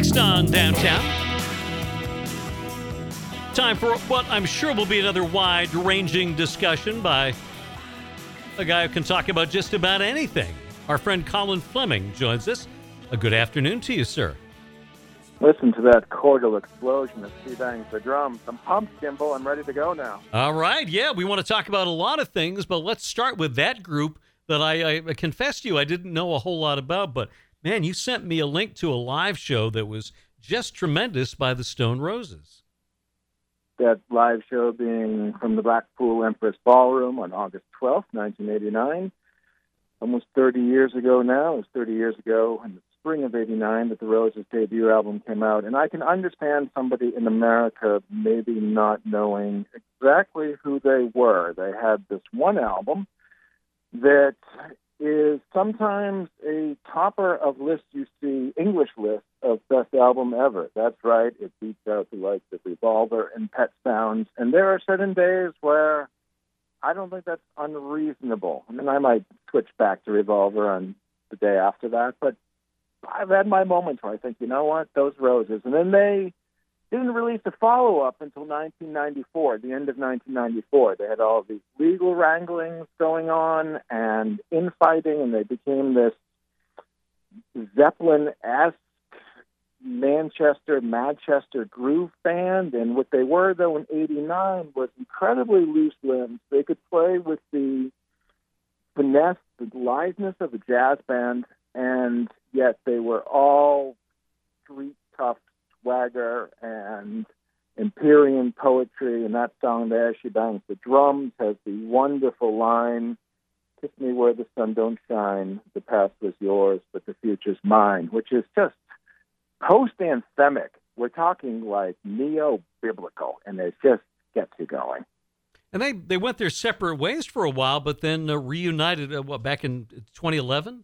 Next on Downtown, time for what I'm sure will be another wide-ranging discussion by a guy who can talk about just about anything. Our friend Colin Fleming joins us. A good afternoon to you, sir. Listen to that chordal explosion as he bangs the drums. I'm pumped, Kimball. I'm ready to go now. All right, yeah, we want to talk about a lot of things, but let's start with that group that I confess to you I didn't know a whole lot about, but man, you sent me a link to a live show that was just tremendous by the Stone Roses. That live show being from the Blackpool Empress Ballroom on August 12th, 1989. Almost 30 years ago now. It was 30 years ago in the spring of 89 that the Roses' debut album came out. And I can understand somebody in America maybe not knowing exactly who they were. They had this one album that is sometimes a topper of lists you see, English lists of best album ever. That's right, it beats out the likes of Revolver and Pet Sounds. And there are certain days where I don't think that's unreasonable. I mean, I might switch back to Revolver on the day after that, but I've had my moments where I think, you know what, those Roses. And then they didn't release a follow-up until 1994, the end of 1994. They had all these legal wranglings going on and infighting, and they became this Zeppelin-esque Manchester groove band. And what they were, though, in 89 was incredibly loose limbs. They could play with the finesse, the litheness of a jazz band, and yet they were all street tough swagger and Empyrean poetry. And that song there, She Bangs the Drums, has the wonderful line, "Kiss me where the sun don't shine, the past was yours, but the future's mine," which is just post-anthemic. We're talking like neo-biblical, and it just gets you going. And they went their separate ways for a while, but then reunited, back in 2011?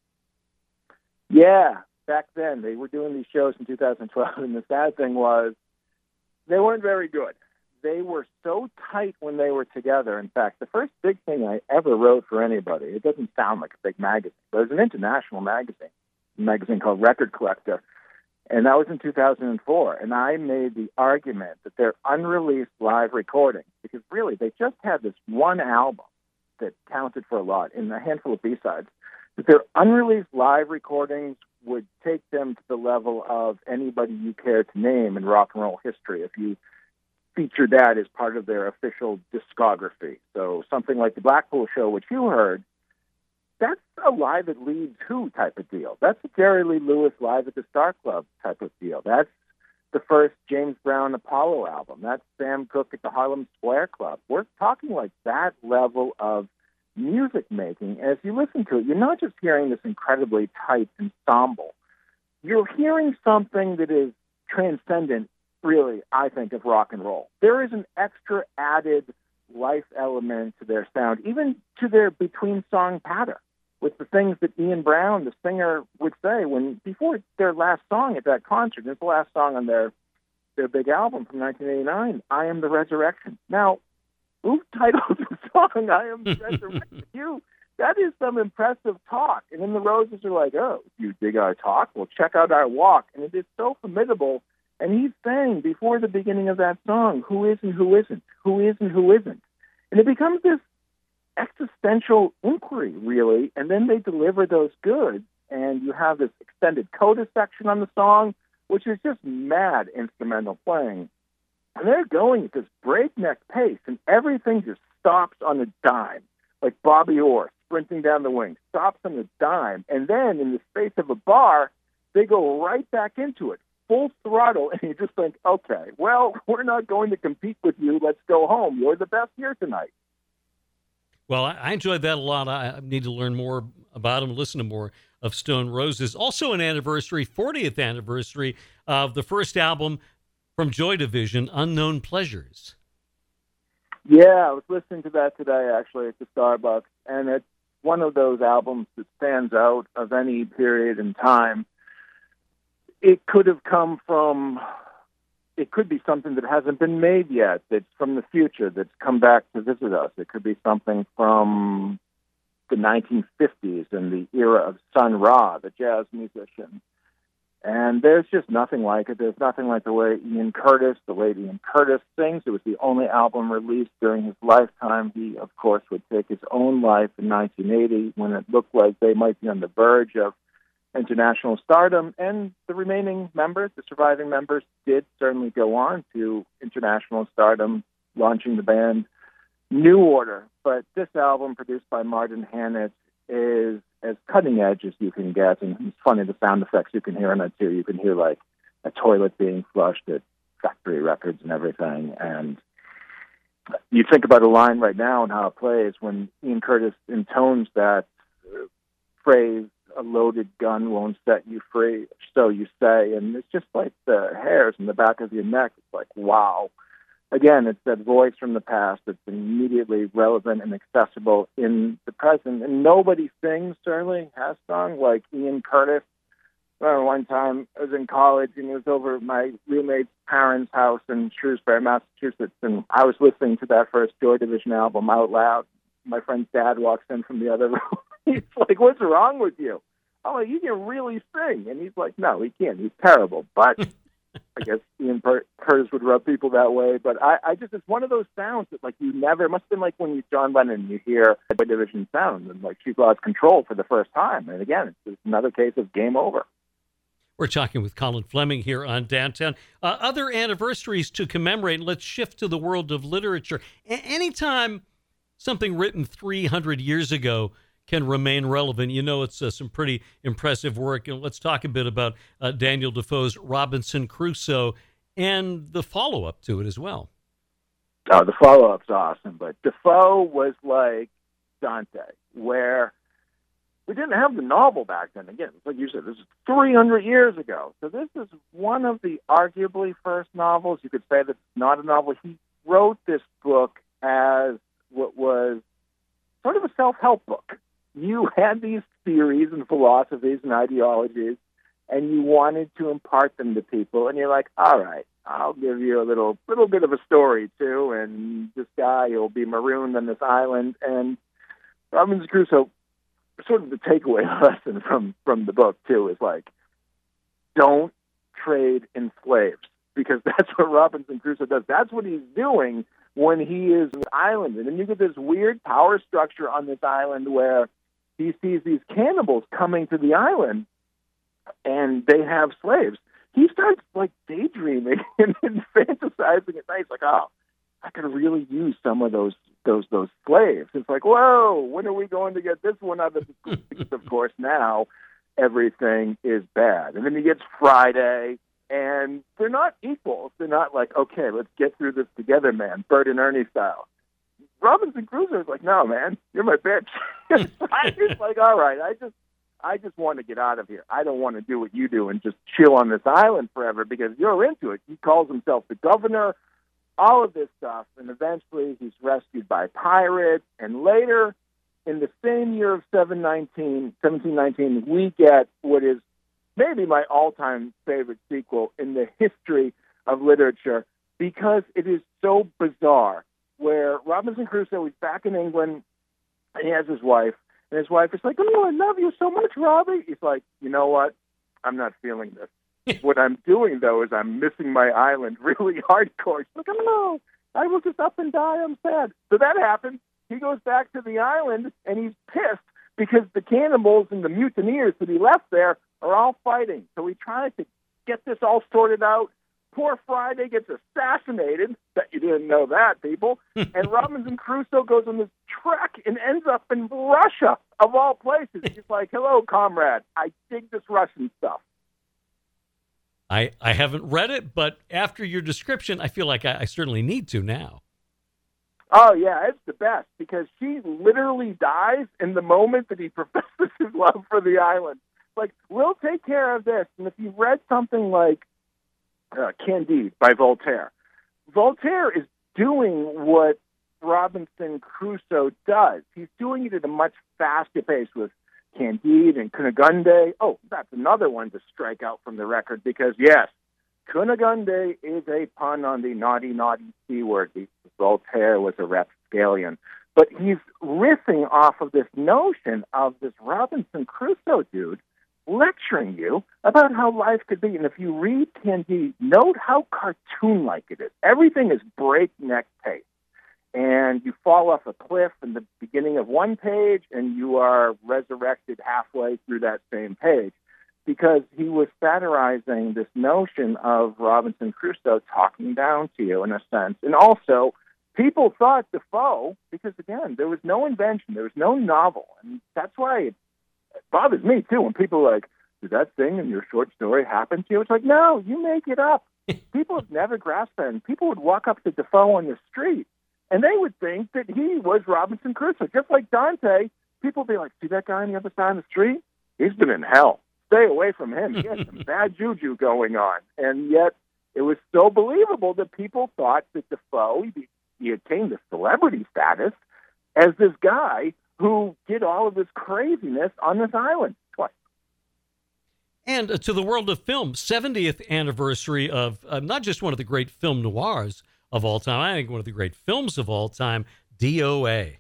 Yeah, back then. They were doing these shows in 2012, and the sad thing was they weren't very good. They were so tight when they were together. In fact, the first big thing I ever wrote for anybody, it doesn't sound like a big magazine, but it was an international magazine, a magazine called Record Collector, and that was in 2004. And I made the argument that their unreleased live recordings, because really they just had this one album that counted for a lot and a handful of B-sides, that their unreleased live recordings would take them to the level of anybody you care to name in rock and roll history if you feature that as part of their official discography. So something like the Blackpool show, which you heard, that's a Live at Leeds Who type of deal. That's a Jerry Lee Lewis Live at the Star Club type of deal. That's the first James Brown Apollo album. That's Sam Cooke at the Harlem Square Club. We're talking like that level of music making. As you listen to it, you're not just hearing this incredibly tight ensemble. You're hearing something that is transcendent, really, I think, of rock and roll. There is an extra added life element to their sound, even to their between-song patter, with the things that Ian Brown, the singer, would say when before their last song at that concert. It's the last song on their big album from 1989, "I Am the Resurrection." Now, who titled the song "I Am the Resurrection"? That is some impressive talk. And then the Roses are like, "Oh, you dig our talk? Well, check out our walk." And it is so formidable. And he's saying before the beginning of that song, who is and who isn't, who is and who isn't. And it becomes this existential inquiry, really. And then they deliver those goods, and you have this extended coda section on the song, which is just mad instrumental playing. And they're going at this breakneck pace, and everything just stops on a dime, like Bobby Orr sprinting down the wing, stops on a dime. And then in the space of a bar, they go right back into it, full throttle, and you just think, okay, well, we're not going to compete with you. Let's go home. You're the best here tonight. Well, I enjoyed that a lot. I need to learn more about them, listen to more of Stone Roses. Also an anniversary, 40th anniversary of the first album from Joy Division, Unknown Pleasures. Yeah, I was listening to that today, actually, at the Starbucks, and it's one of those albums that stands out of any period in time. It could have come from, it could be something that hasn't been made yet, that's from the future, that's come back to visit us. It could be something from the 1950s and the era of Sun Ra, the jazz musician. And there's just nothing like it. There's nothing like the way the late Ian Curtis sings. It was the only album released during his lifetime. He, of course, would take his own life in 1980 when it looked like they might be on the verge of international stardom. And the remaining members, the surviving members, did certainly go on to international stardom, launching the band New Order. But this album, produced by Martin Hannett, is as cutting edge as you can get, and it's funny the sound effects you can hear in it too. You can hear like a toilet being flushed at factory records and everything. And you think about a line right now and how it plays when Ian Curtis intones that phrase, "A loaded gun won't set you free," so you say, and it's just like the hairs in the back of your neck. It's like, wow. Again, it's that voice from the past that's immediately relevant and accessible in the present. And nobody sings, certainly, has sung like Ian Curtis. I remember one time I was in college and it was over at my roommate's parents' house in Shrewsbury, Massachusetts, and I was listening to that first Joy Division album out loud. My friend's dad walks in from the other room. He's like, "What's wrong with you?" I'm like, "You can really sing." And he's like, "No, he can't. He's terrible." But I guess Ian Curtis would rub people that way, but I just, it's one of those sounds that like you never, it must have been like when you John Lennon, you hear a Joy Division sound and like she's lost control for the first time. And again, it's just another case of game over. We're talking with Colin Fleming here on Downtown. Other anniversaries to commemorate. Let's shift to the world of literature. Anytime something written 300 years ago can remain relevant, you know it's some pretty impressive work. And let's talk a bit about Daniel Defoe's Robinson Crusoe and the follow-up to it as well. Oh, the follow-up's awesome. But Defoe was like Dante, where we didn't have the novel back then. Again, like you said, this is 300 years ago. So this is one of the arguably first novels. You could say that's not a novel. He wrote this book as what was sort of a self-help book. You had these theories and philosophies and ideologies, and you wanted to impart them to people, and you're like, all right, I'll give you a little bit of a story, too, and this guy will be marooned on this island. And Robinson Crusoe, sort of the takeaway lesson from the book, too, is like, don't trade in slaves, because that's what Robinson Crusoe does. That's what he's doing when he is on the island. And then you get this weird power structure on this island where he sees these cannibals coming to the island and they have slaves. He starts like daydreaming and fantasizing at night. He's like, oh, I could really use some of those slaves. It's like, whoa, when are we going to get this one out of the school? Because of course now everything is bad. And then he gets Friday, and they're not equals. They're not like, okay, let's get through this together, man, Bert and Ernie style. Robinson Crusoe is like, no, man, you're my bitch. It's like, all right, I just want to get out of here. I don't want to do what you do and just chill on this island forever because you're into it. He calls himself the governor, all of this stuff, and eventually he's rescued by pirates. And later, in the same year of 1719, we get what is maybe my all-time favorite sequel in the history of literature because it is so bizarre, where Robinson Crusoe is back in England, and he has his wife, and his wife is like, oh, I love you so much, Robbie. He's like, you know what? I'm not feeling this. What I'm doing, though, is I'm missing my island really hardcore. She's like, oh, no, I will just up and die. I'm sad. So that happens. He goes back to the island, and he's pissed because the cannibals and the mutineers that he left there are all fighting. So he tries to get this all sorted out. Poor Friday gets assassinated. Bet you didn't know that, people. And Robinson Crusoe goes on this trek and ends up in Russia, of all places. He's like, hello, comrade. I dig this Russian stuff. I haven't read it, but after your description, I feel like I certainly need to now. Oh, yeah, it's the best, because she literally dies in the moment that he professes his love for the island. Like, we'll take care of this. And if you've read something like Candide by Voltaire, Voltaire is doing what Robinson Crusoe does. He's doing it at a much faster pace with Candide and Cunegonde. Oh, that's another one to strike out from the record because, yes, Cunegonde is a pun on the naughty, naughty C word. Voltaire was a rapscallion. But he's riffing off of this notion of this Robinson Crusoe dude lecturing you about how life could be. And if you read Candide, note how cartoon-like it is. Everything is breakneck pace. And you fall off a cliff in the beginning of one page, and you are resurrected halfway through that same page, because he was satirizing this notion of Robinson Crusoe talking down to you, in a sense. And also, people thought Defoe, because, again, there was no invention, there was no novel. And that's why it bothers me, too, when people are like, did that thing in your short story happen to you? It's like, no, you make it up. People have never grasped that. And people would walk up to Defoe on the street, and they would think that he was Robinson Crusoe. Just like Dante, people would be like, see that guy on the other side of the street? He's been in hell. Stay away from him. He has some bad juju going on. And yet it was so believable that people thought that Defoe, he attained the celebrity status as this guy who did all of this craziness on this island twice. And to the world of film, 70th anniversary of not just one of the great film noirs of all time, I think one of the great films of all time, DOA.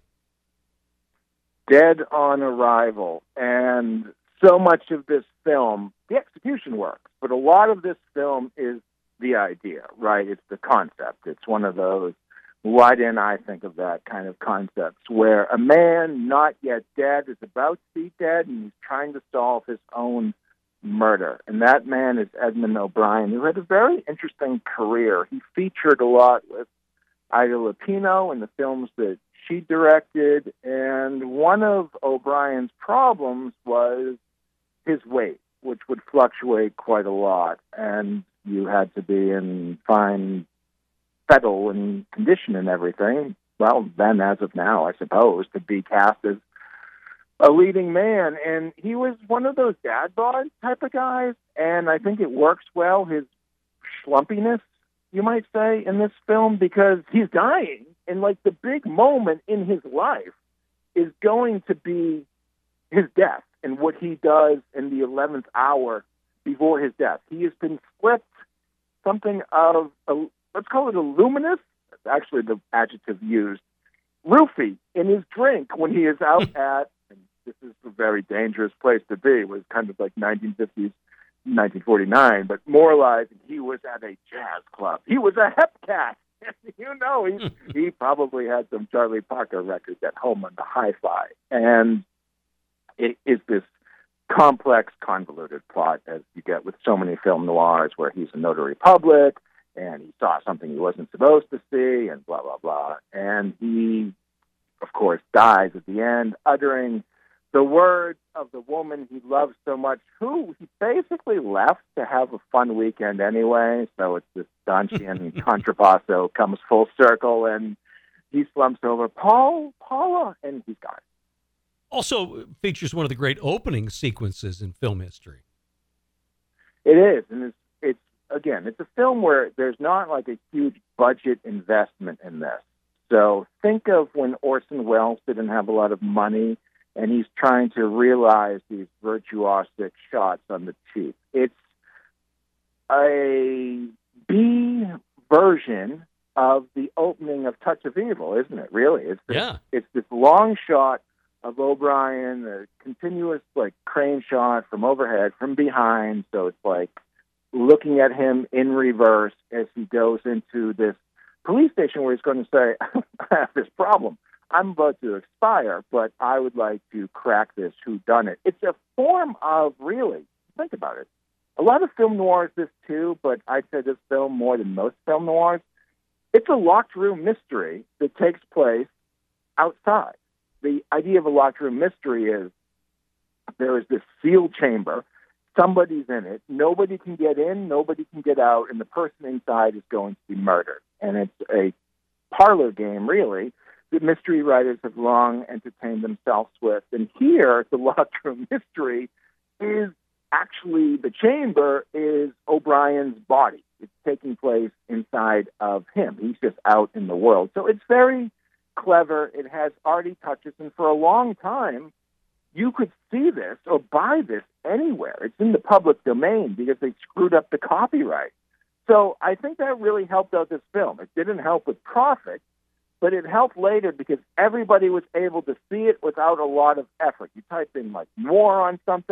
Dead on Arrival. And so much of this film, the execution works, but a lot of this film is the idea, right? It's the concept. It's one of those, why didn't I think of that kind of concepts, where a man not yet dead is about to be dead, and he's trying to solve his own murder. And that man is Edmund O'Brien, who had a very interesting career. He featured a lot with Ida Lupino in the films that she directed, and one of O'Brien's problems was his weight, which would fluctuate quite a lot, and you had to be in fine fettle and condition and everything. Well, then, as of now, I suppose, to be cast as a leading man. And he was one of those dad bod type of guys, and I think it works well, his schlumpiness, you might say, in this film, because he's dying, and like the big moment in his life is going to be his death and what he does in the 11th hour before his death. He has been slipped something of, let's call it a luminous, that's actually the adjective used, roofie in his drink when he is out at, and this is a very dangerous place to be, it was kind of like 1950s, 1949, but moralizing, he was at a jazz club. He was a hepcat. You know, he probably had some Charlie Parker records at home on the hi-fi. And it is this complex, convoluted plot, as you get with so many film noirs, where he's a notary public, and he saw something he wasn't supposed to see, and blah, blah, blah. And he, of course, dies at the end, uttering the words of the woman he loves so much, who he basically left to have a fun weekend anyway. So it's this Dantean contrapasso comes full circle, and he slumps over, Paula, and he's gone. Also features one of the great opening sequences in film history. It is, and it's again, it's a film where there's not like a huge budget investment in this. So think of when Orson Welles didn't have a lot of money, and he's trying to realize these virtuosic shots on the cheap. It's a B version of the opening of Touch of Evil, isn't it? Really, it's this long shot of O'Brien, a continuous like crane shot from overhead, from behind. So it's like looking at him in reverse as he goes into this police station where he's going to say, I have this problem. I'm about to expire, but I would like to crack this whodunit. It's a form of, really, think about it. A lot of film noirs this too, but I'd say this film more than most film noirs. It's a locked room mystery that takes place outside. The idea of a locked room mystery is there is this sealed chamber. Somebody's in it. Nobody can get in. Nobody can get out. And the person inside is going to be murdered. And it's a parlor game, really, that mystery writers have long entertained themselves with. And here, the locked room mystery is actually, the chamber is O'Brien's body. It's taking place inside of him. He's just out in the world. So it's very clever. It has arty touches, and for a long time, you could see this or buy this anywhere. It's in the public domain because they screwed up the copyright. So I think that really helped out this film. It didn't help with profit, but it helped later because everybody was able to see it without a lot of effort. You type in like noir on something,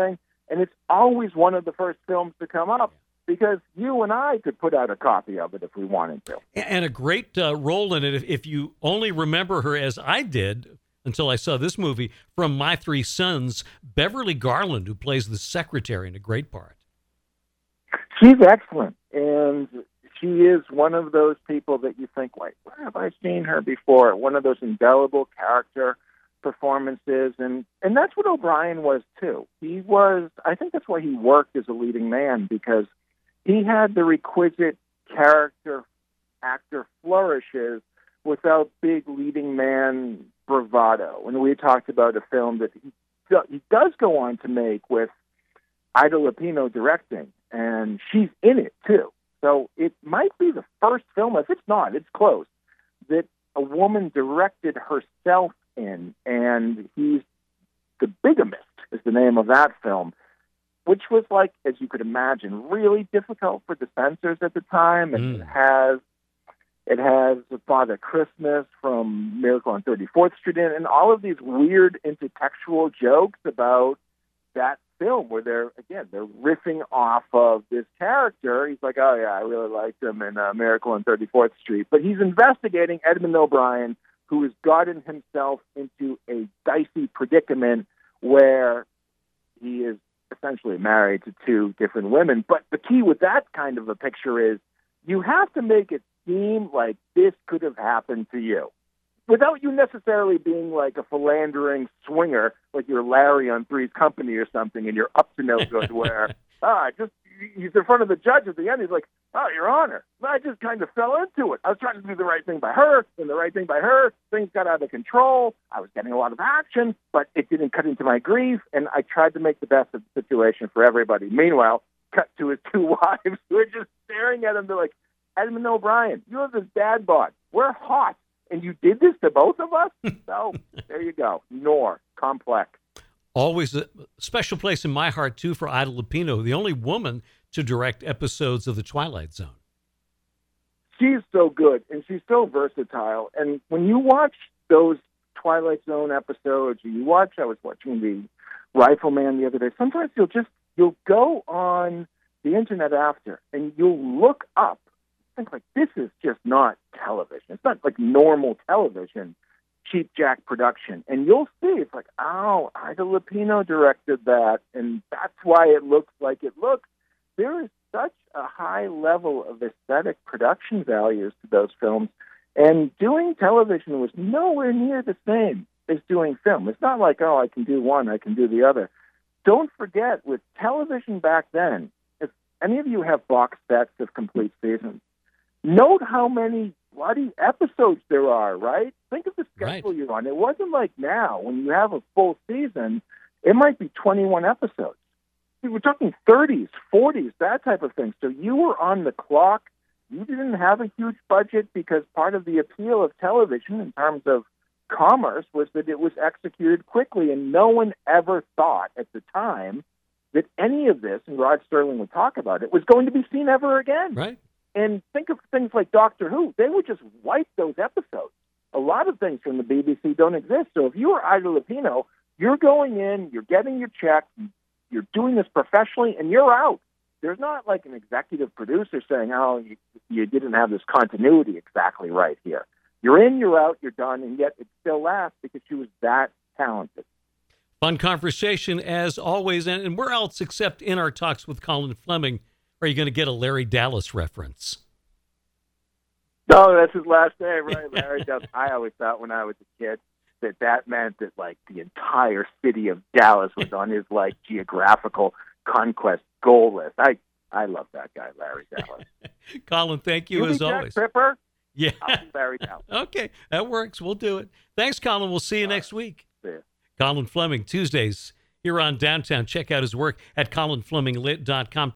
And it's always one of the first films to come up because you and I could put out a copy of it if we wanted to. And a great role in it, if you only remember her as I did until I saw this movie, from My Three Sons, Beverly Garland, who plays the secretary in a great part. She's excellent, and she is one of those people that you think, like, where have I seen her before? One of those indelible character performances, and that's what O'Brien was too. He was, I think that's why he worked as a leading man, because he had the requisite character actor flourishes without big leading man bravado. And we talked about a film that he does go on to make with Ida Lupino directing, and she's in it too. So it might be the first film, if it's not, it's close, that a woman directed herself in, and he's The Bigamist is the name of that film, which was, like, as you could imagine, really difficult for the censors at the time. And it has Father Christmas from Miracle on 34th Street in, and all of these weird intertextual jokes about that film where they're riffing off of this character. He's like, oh, yeah, I really liked him in Miracle on 34th Street. But he's investigating Edmund O'Brien, who has gotten himself into a dicey predicament where he is essentially married to two different women. But the key with that kind of a picture is you have to make it seem like this could have happened to you without you necessarily being like a philandering swinger, like you're Larry on Three's Company or something, and you're up to no good where, he's in front of the judge at the end. He's like, oh, Your Honor, I just kind of fell into it. I was trying to do the right thing by her, and the right thing by her. Things got out of control. I was getting a lot of action, but it didn't cut into my grief, and I tried to make the best of the situation for everybody. Meanwhile, cut to his two wives who are just staring at him. They're like, Edmund O'Brien, you have this dad bod. We're hot, and you did this to both of us? So there you go. Nor complex. Always a special place in my heart, too, for Ida Lupino, the only woman to direct episodes of The Twilight Zone. She's so good, and she's so versatile. And when you watch those Twilight Zone episodes, I was watching The Rifleman the other day, sometimes you'll go on the internet after, and you'll look up, think like, this is just not television. It's not like normal television, cheap jack production. And you'll see, it's like, oh, Ida Lupino directed that, and that's why it looks like it looks. There is such a high level of aesthetic production values to those films, and doing television was nowhere near the same as doing film. It's not like, oh, I can do one, I can do the other. Don't forget, with television back then, if any of you have box sets of complete seasons, note how many bloody episodes there are, right? Think of the schedule you're on. It wasn't like now, when you have a full season, it might be 21 episodes. We're talking 30s, 40s, that type of thing. So you were on the clock. You didn't have a huge budget because part of the appeal of television in terms of commerce was that it was executed quickly, and no one ever thought at the time that any of this, and Rod Serling would talk about it, was going to be seen ever again. Right. And think of things like Doctor Who. They would just wipe those episodes. A lot of things from the BBC don't exist. So if you are Ida Lupino, you're going in, you're getting your check, you're doing this professionally, and you're out. There's not like an executive producer saying, oh, you didn't have this continuity exactly right here. You're in, you're out, you're done, and yet it still lasts because she was that talented. Fun conversation as always. And where else except in our talks with Colin Fleming are you going to get a Larry Dallas reference? No, that's his last name, right? Larry Dallas. I always thought when I was a kid that meant that, like, the entire city of Dallas was on his, like, geographical conquest goal list. I love that guy, Larry Dallas. Colin, thank you as always. Jack Tripper? Yeah. I'll be Larry Dallas. Okay, that works. We'll do it. Thanks, Colin. We'll see you next week. See ya. Colin Fleming, Tuesdays here on Downtown. Check out his work at colinfleminglit.com.